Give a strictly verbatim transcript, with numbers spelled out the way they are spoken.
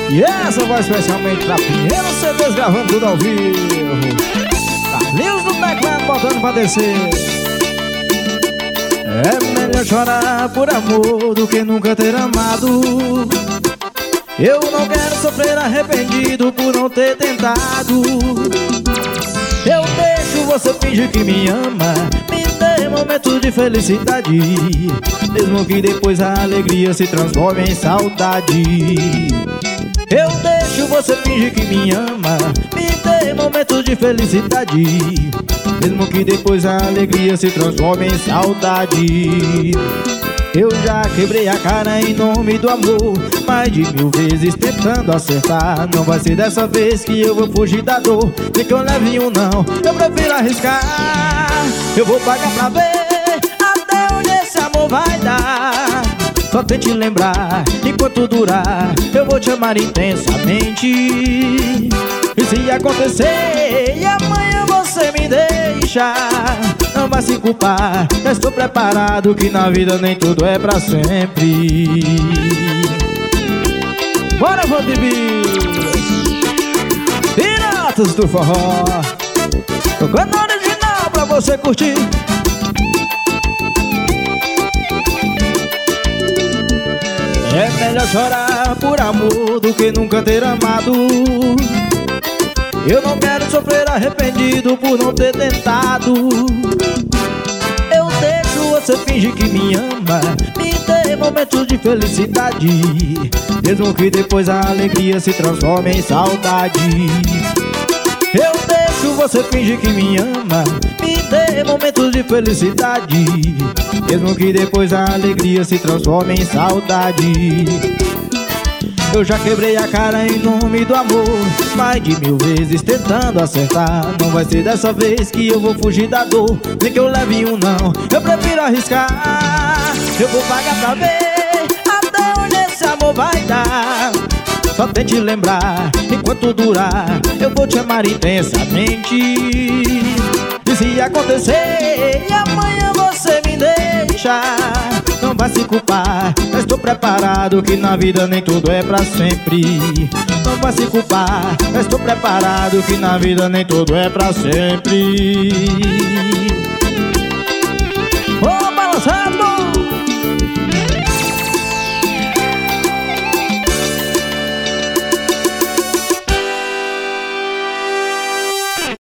E essa vai especialmente pra Pinheiro C Ds, gravando tudo ao vivo. Carlinhos do teclado botando pra descer. É melhor chorar por amor do que nunca ter amado. Eu não quero sofrer arrependido por não ter tentado. Eu deixo você fingir que me ama, me dê momentos de felicidade, mesmo que depois a alegria se transforme em saudade. Eu deixo você fingir que me ama, me dê momentos de felicidade, mesmo que depois a alegria se transforme em saudade. Eu já quebrei a cara em nome do amor, mais de mil vezes tentando acertar. Não vai ser dessa vez que eu vou fugir da dor, nem que eu leve um não, eu prefiro arriscar. Eu vou pagar pra ver até onde esse amor vai dar. Só tente lembrar, enquanto durar, eu vou te amar intensamente. E se acontecer e amanhã você me deixar, não vai se culpar, já estou preparado, que na vida nem tudo é pra sempre. Bora, Valdivia! Piratas do Forró, tocando original pra você curtir. É melhor chorar por amor do que nunca ter amado. Eu não quero sofrer arrependido por não ter tentado. Eu deixo você fingir que me ama, me dê momentos de felicidade, mesmo que depois a alegria se transforme em saudade. Eu deixo você fingir que me ama, me dê momentos de felicidade, mesmo que depois a alegria se transforme em saudade. Eu já quebrei a cara em nome do amor, mais de mil vezes tentando acertar. Não vai ser dessa vez que eu vou fugir da dor, nem que eu leve um não, eu prefiro arriscar. Eu vou pagar pra ver até onde esse amor vai dar. Só tente lembrar, enquanto durar, eu vou te amar intensamente. E se acontecer e amanhã você me deixar, não vai se culpar, já estou preparado, que na vida nem tudo é pra sempre. Não vai se culpar, já estou preparado, que na vida nem tudo é pra sempre.